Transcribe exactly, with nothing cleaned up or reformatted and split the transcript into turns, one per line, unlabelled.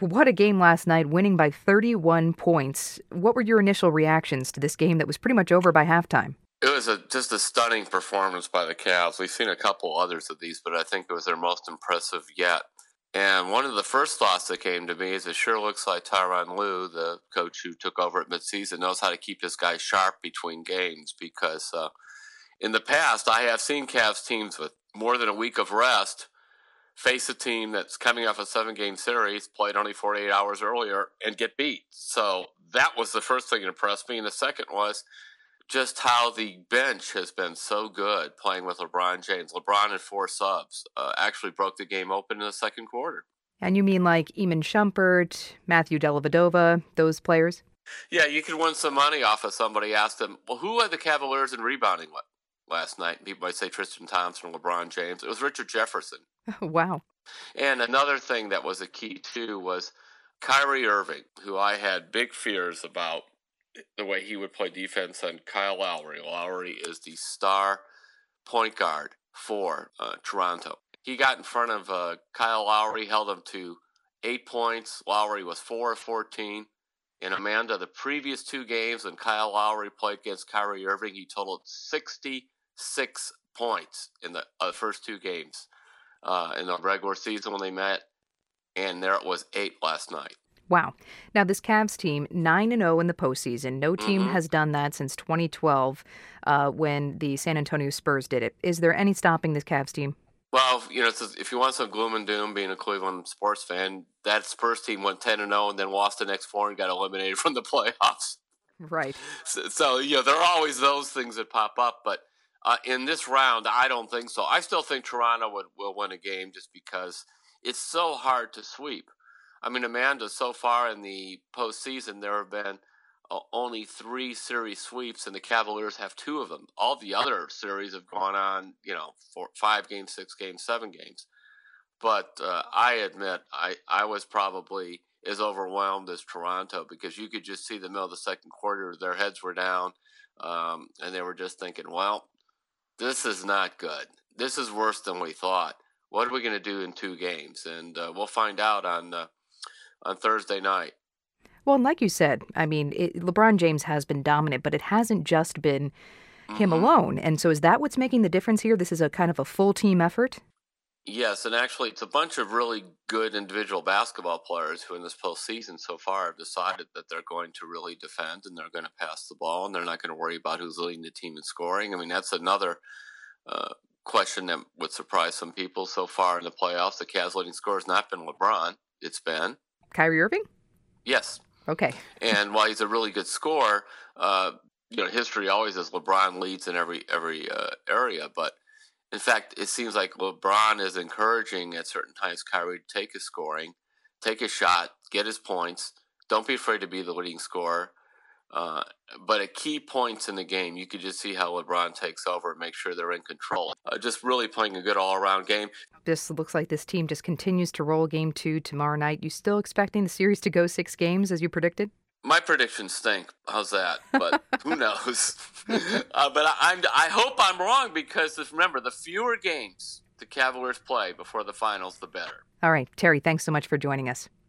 What a game last night, winning by thirty-one points. What were your initial reactions to this game that was pretty much over by halftime?
It was a, just a stunning performance by the Cavs. We've seen a couple others of these, but I think it was their most impressive yet. And one of the first thoughts that came to me is it sure looks like Tyronn Lue, the coach who took over at midseason, knows how to keep this guy sharp between games because uh, in the past I have seen Cavs teams with more than a week of rest face a team that's coming off a seven-game series, played only forty-eight hours earlier, and get beat. So that was the first thing that impressed me. And the second was just how the bench has been so good playing with LeBron James. LeBron and four subs uh, actually broke the game open in the second quarter.
And you mean like Iman Shumpert, Matthew Dellavedova, those players?
Yeah, you could win some money off of somebody. Asked them, well, who led the Cavaliers in rebounding last night? And people might say Tristan Thompson or LeBron James. It was Richard Jefferson.
Oh, wow.
And another thing that was a key, too, was Kyrie Irving, who I had big fears about the way he would play defense on Kyle Lowry. Lowry is the star point guard for uh, Toronto. He got in front of uh, Kyle Lowry, held him to eight points. Lowry was four of fourteen. And Amanda, the previous two games when Kyle Lowry played against Kyrie Irving, he totaled sixty-six points in the uh, first two games uh, in the regular season when they met. And there it was eight last night.
Wow. Now, this Cavs team, nine and oh in the postseason. No team
Mm-hmm.
has done that since twenty twelve uh, when the San Antonio Spurs did it. Is there any stopping this Cavs team?
Well, you know, if you want some gloom and doom, being a Cleveland sports fan, that Spurs team went ten and oh and then lost the next four and got eliminated from the playoffs.
Right.
So, so you know, there are always those things that pop up. But uh, in this round, I don't think so. I still think Toronto would, will win a game just because it's so hard to sweep. I mean, Amanda, so far in the postseason, there have been uh, only three series sweeps, and the Cavaliers have two of them. All the other series have gone on, you know, for five games, six games, seven games. But uh, I admit, I, I was probably as overwhelmed as Toronto because you could just see the middle of the second quarter, their heads were down, um, and they were just thinking, well, this is not good. This is worse than we thought. What are we going to do in two games? And uh, we'll find out on uh, on Thursday night.
Well, and like you said, I mean, it, LeBron James has been dominant, but it hasn't just been him
Mm-hmm.
alone. And so is that what's making the difference here? This is a kind of a full team effort?
Yes, and actually it's a bunch of really good individual basketball players who in this postseason so far have decided that they're going to really defend and they're going to pass the ball and they're not going to worry about who's leading the team in scoring. I mean, that's another uh, question that would surprise some people so far in the playoffs. The Cavs' leading scorer has not been LeBron. It's been
Kyrie Irving?
Yes.
Okay.
And while he's a really good scorer, uh, you know, history always is LeBron leads in every every uh, area. But in fact, it seems like LeBron is encouraging at certain times Kyrie to take his scoring, take a shot, get his points. Don't be afraid to be the leading scorer. Uh, but at key points in the game, you could just see how LeBron takes over and make sure they're in control. Uh, just really playing a good all-around game.
This looks like this team just continues to roll game two tomorrow night. You still expecting the series to go six games as you predicted?
My predictions stink. How's that? But who knows? uh, but I, I'm, I hope I'm wrong because remember, the fewer games the Cavaliers play before the finals, the better.
All right, Terry, thanks so much for joining us.